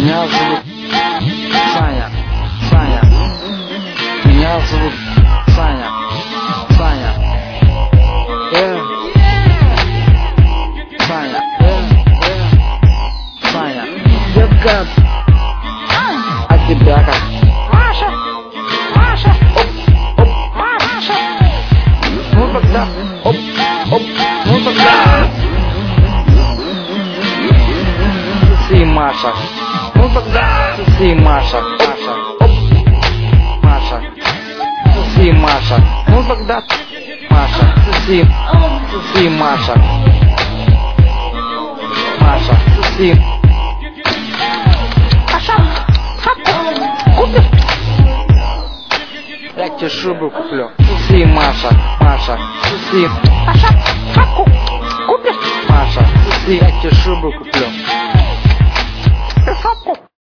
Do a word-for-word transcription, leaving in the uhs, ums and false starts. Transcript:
Меня зовут Саня, Саня. Меня зовут Саня, Саня. Э. Саня, э, э. Саня. Детка, а тебя как? Маша, Маша, оп, оп, Маша. Ну тогда, оп, оп, ну тогда. Соси, Маша. Ну тогда, соси, Маша, Маша, оп, Маша. Соси, Маша. Ну тогда, Маша, соси, соси, Маша. Маша, соси. Маша, шапку купишь? Я тебе шубу куплю. Соси, Маша, Маша, соси. Маша, шапку купишь? Маша, соси, я тебе шубу куплю.